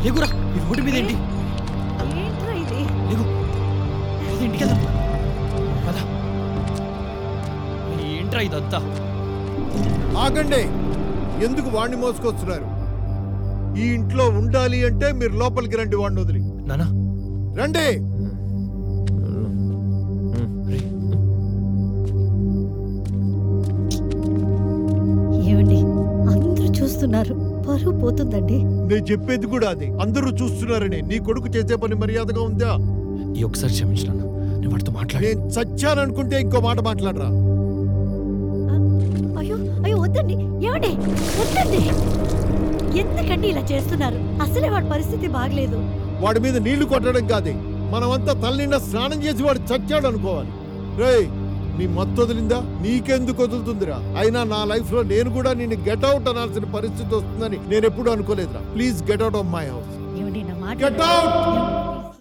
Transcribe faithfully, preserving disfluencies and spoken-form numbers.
లేకురా ఈ రోడ్డు మీద ఏంటి ఏంట్రా ఇది? లేకు ఇది ఇంటికి వెళ్దాం పదా ఏంట్రా ఇదంతా ఆగండి, ఎందుకు వాడిని మోసుకొస్తున్నారు? ఈ ఇంట్లో ఉండాలి అంటే మీరు లోపలికి రండి, వాడిని వదిలి నానా రండి. ఏమండి అందరూ చూస్తున్నారు, పరువు పోతుందండి. నేను చెప్పేది కూడా అదే, అందరూ చూస్తున్నారని. నీ కొడుకు చేసే పని మర్యాదగా ఉందా? ఈ ఒకసారి క్షమించు నాన్న, నేను వాడితో మాట్లాడి నేను చచ్చాననుకుంటే ఇంకో మాట మాట్లాడరా. అయ్యో అయ్యో వద్దండి, ఏమండి వద్దండి. ఎందుకండి ఇలా చేస్తున్నారు? అసలే వాడి పరిస్థితి బాగలేదు. వాడి మీద నీళ్లు కొట్టడం కాదే, మనమంతా తల్లిండా స్నానం చేసి వాడు చచ్చాడు అనుకోవాలి. రేయ్, నీ మత్తు వదిలిందా? నీకెందుకు వదులుతుందిరా? అయినా నా లైఫ్ లో నేను కూడా నిన్ను గెట్ అవుట్ అనాల్సిన పరిస్థితి వస్తుందని నేను ఎప్పుడు అనుకోలేదురా. Please get out of my house. ఏమండి నా మాట గెట్ అవుట్.